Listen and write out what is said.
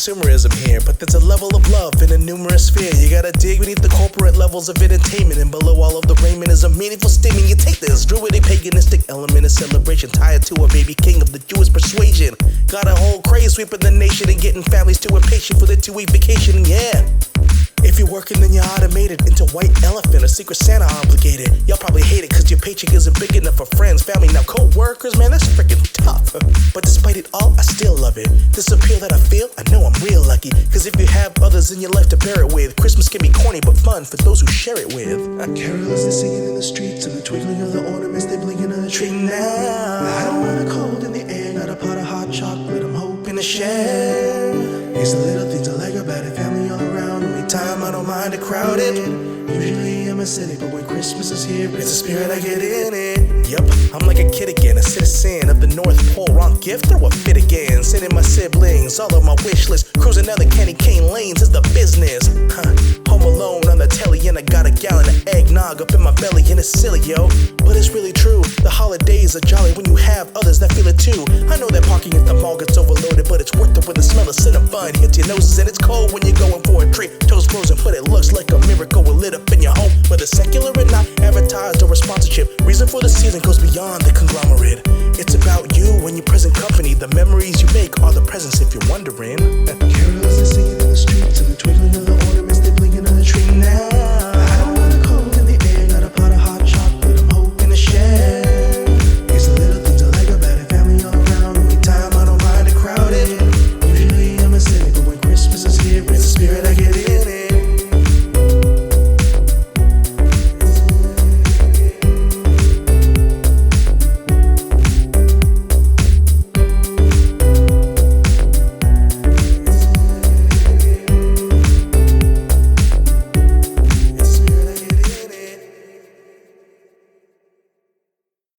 consumerism here, but there's a level of love in a numerous sphere. You gotta dig beneath the corporate levels of entertainment, and below all of the raiment is a meaningful steaming. You take this druidic paganistic element of celebration, tie it to a baby king of the Jewish persuasion. Got a whole craze sweeping the nation and getting families too impatient for their 2-week vacation, yeah. If you're working, then you're automated into white elephant or secret Santa obligated. Y'all probably hate it cause your paycheck isn't big enough for friends, family, now co-workers, man, that's freaking tough. But despite it all, I still love it. This appeal that I feel, I know I'm real lucky. Cause if you have others in your life to bear it with, Christmas can be corny but fun for those who share it with. Carolers are singing in the streets and the twinkling of the ornaments, they blinking on the tree now. I don't want a cold in the air, not a pot of hot chocolate, I'm hoping to share. It's the little things I like about it, family all around. Only time I don't mind a crowded. Usually I'm a cynic, but when Christmas is here, it's the spirit I get in it. Yup, I'm like a kid again, a citizen of the North Pole. Wrong gift or what fit again? Sending my siblings all of my wish list. Cruising down the candy cane lanes is the business. Home alone on the telly and I got a gallon of eggnog up in my belly and it's silly, yo. But it's really true, the holidays are jolly when you have others that feel it too. I know that parking at the mall gets overloaded, but it's worth it when the smell of cinnamon hits your noses. And it's cold when you're going for a treat. Toes frozen, but it looks like a miracle we're lit up in your home. Whether secular or not, advertised or a sponsorship, reason for the season goes beyond the conglomerate. It's about you and your present company. The memories you make are the presents if you're wondering.